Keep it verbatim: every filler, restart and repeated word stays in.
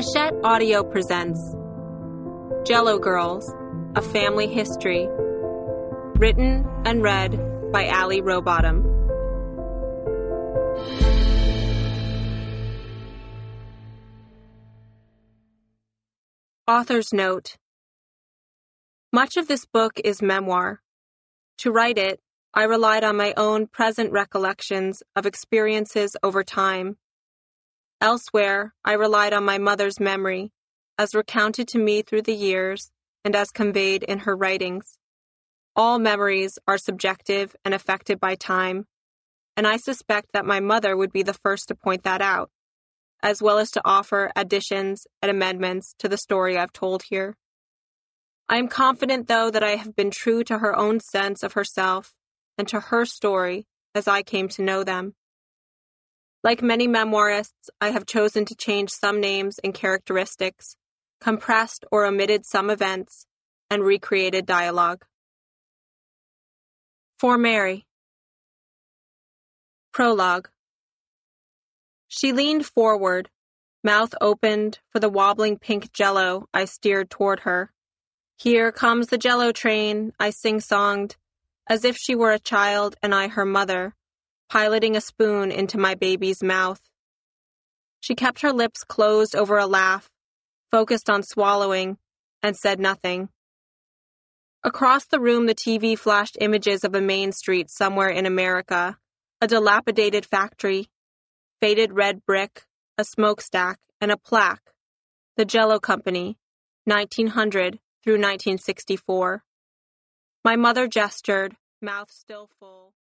Hachette Audio presents Jello Girls, A Family History, written and read by Ali Rowbottom. Author's note. Much of this book is memoir. To write it, I relied on my own present recollections of experiences over time. Elsewhere, I relied on my mother's memory, as recounted to me through the years and as conveyed in her writings. All memories are subjective and affected by time, and I suspect that my mother would be the first to point that out, as well as to offer additions and amendments to the story I've told here. I am confident, though, that I have been true to her own sense of herself and to her story as I came to know them. Like many memoirists, I have chosen to change some names and characteristics, compressed or omitted some events, and recreated dialogue. For Mary. Prologue. She leaned forward, mouth opened for the wobbling pink jello I steered toward her. Here comes the jello train, I sing-songed, as if she were a child and I her mother, piloting a spoon into my baby's mouth. She kept her lips closed over a laugh, focused on swallowing, and said nothing. Across the room, the T V flashed images of a main street somewhere in America, a dilapidated factory, faded red brick, a smokestack, and a plaque. The Jello Company, nineteen hundred through nineteen sixty-four. My mother gestured, mouth still full,